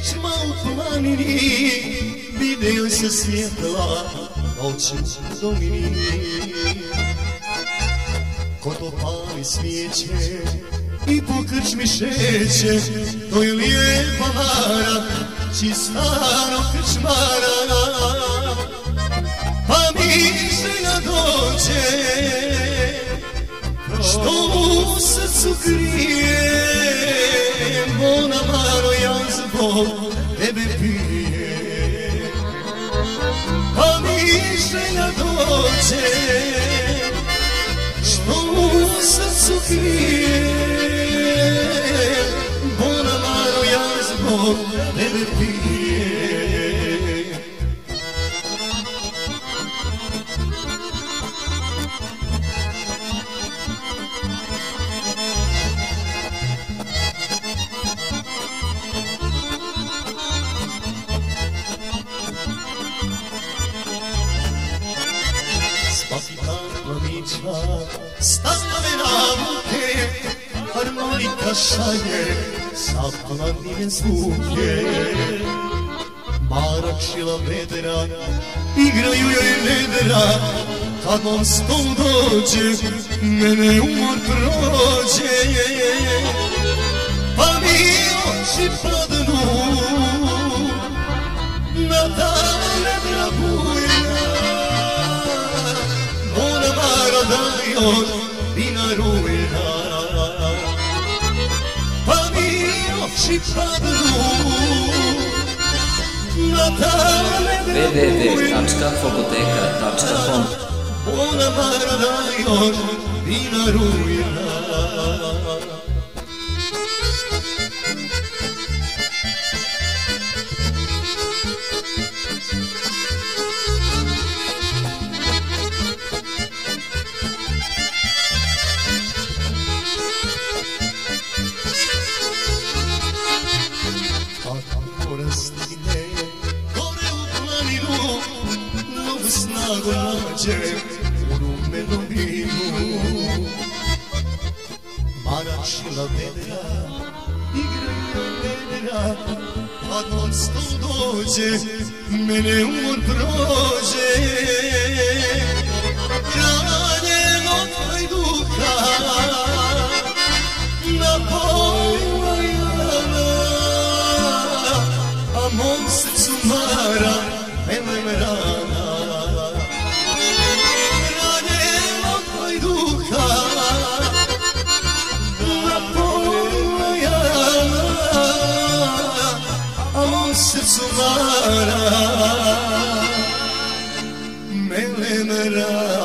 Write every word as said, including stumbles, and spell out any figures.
krčma u planini, video se svjetla, noći domini. Ko to pali svijeće i po krčmi šeće, to je lijepa Mara, čistano krčmara. Pa mi želja dođe, što u srcu krije, Bona Maro, ja zbog tebe pijem. Pa mi želja dođe, što u srcu krije, Bona Maro, ja zbog tebe pijem. Svaki dan planiča stave na muke, harmonika šalje zapamljene zvuke. Mara kšila vedra, igraju joj vedra, kad on stol dođe, mene umor prođe. Pa mi oči padnu na dane dragulja, Bona Maro, daj on vina rujna. Pa mi oči padnu na dane w w w tačka fogoteka tačka com. Bona Maro, daj on vina rujna. Mora stigne gore u planinu, novu snagu nađe u rumenom vinu. Mara kšila vedra, igraju vedra, kad on stol dođe, mene umor prođe. Ranjenog hajduka napojila jana, a mom srcu Mara melem rana. Ranjenog hajduka napojila jana, a mom srcu Mara melem rana.